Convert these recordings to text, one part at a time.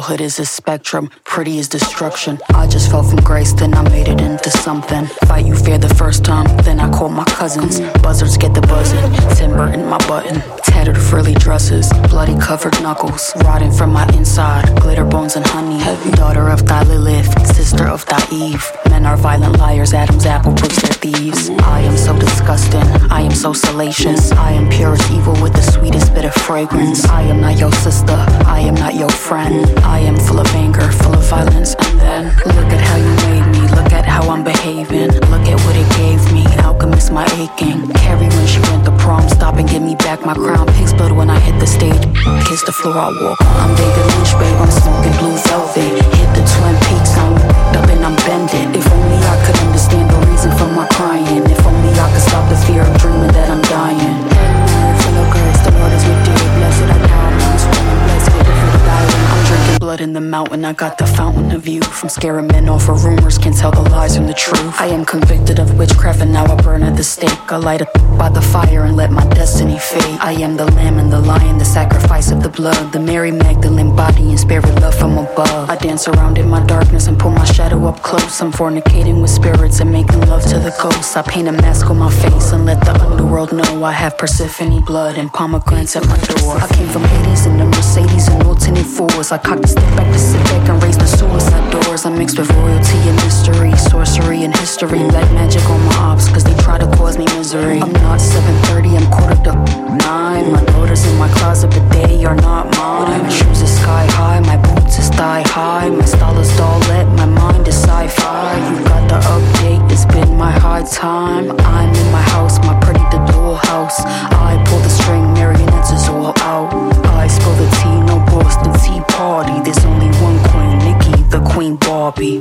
Girlhood is a spectrum, pretty is destruction. I just fell from grace, then I made it into something. Fight you fear the first time, then I called my cousins. Buzzards get the buzzing, timber in my button. Tattered frilly dresses, bloody covered knuckles. Rotting from my inside, glitter bones and honey. Daughter of thy Lilith, sister of thy Eve. Men are violent liars, Adam's apple proves they're thieves. I am so disgusting, I am so salacious. I am pure as evil with the sweetest bit of fragrance. I am not your sister, I am not your friend. I am full of anger, full of violence. And then, look at how you made me, look at how I'm behaving. Look at what it gave me, alchemist my aching. Carrie when she went to prom, stop and give me back my crown. Pig's blood when I hit the stage, kiss the floor I walk on. I'm David Lynch, babe, I'm smoking blue velvet. Hit the Twin Peaks, I'm up and I'm bending. If only I could understand the reason for my crying. If only I could stop the fear of dreaming that I'm dying. Full of grace, the Lord is with you. Blessed I die, I'm swimming, blessed with the dying. I'm drinking blood in the mountain, I got the fountain of youth. From scaring men off of rumors, can't tell the lies from the truth. I am convicted of witchcraft and now I burn at the stake. I light up by the fire and let my destiny fade. I am the lamb and the lion, the sacrifice of the blood. The Mary Magdalene body and spirit love from above. I dance around in my darkness and pull my shadow up close. I'm fornicating with spirits and making love to the ghosts. I paint a mask on my face and let the underworld know I have Persephone blood and pomegranates at my door. I came from Hades in the Mercedes and alternate fours. I cocked the stick back to sit back and raise the suicide doors. I'm mixed with royalty and mystery, sorcery and history. Black magic on my ops cause they try to cause me misery. I'm not 7:30, I'm 8:45. My daughters in my closet but they are not mine. My shoes are sky high, my boots is thigh high. My style is dollette, my mind is sci-fi. You got the update, it's been my high time. I'm in my house, my pretty the dollhouse. I pull the string, marionettes is all out. I spill the tea, no Boston Tea Party. There's only one queen, Nikki, the Queen Barbie.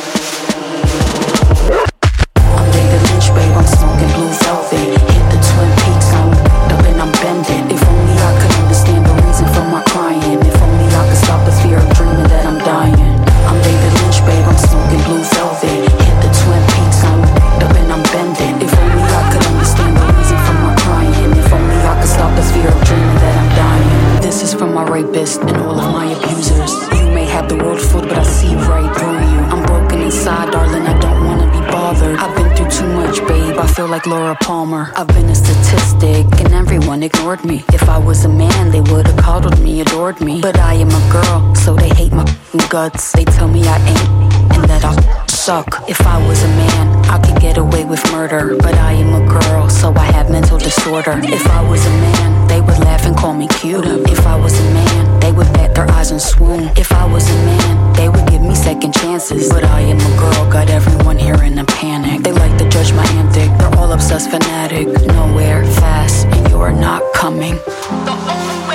I'm David Lynch, babe, I'm smoking blue velvet. Hit the Twin Peaks, I'm up and I'm bending. If only I could understand the reason for my crying. If only I could stop the fear of dreaming that I'm dying. I'm David Lynch, babe, I'm smoking blue velvet. Hit the Twin Peaks, I'm up and I'm bending. If only I could understand the reason for my crying. If only I could stop the fear of dreaming that I'm dying. This is from my rapist and all of my abusers. You may have the world fooled, but I see right through you. I'm broken inside, darling, I don't wanna be bothered. I've been through too much, babe, I feel like Laura Palmer. I've been a statistic and everyone ignored me. If I was a man, they would've coddled me, adored me. But I am a girl, so they hate my guts. They tell me I ain't and that I suck. If I was a man, I could get away with murder. But I am a girl, so I have mental disorder. If I was a man, they would laugh and call me cute. If I was a man, they would bat their eyes and swoon. If I was a man, they would give me second chances. But I am a girl, got everyone here in a panic. They like to judge my antic, they're all obsessed fanatic. Nowhere fast, and you're not coming.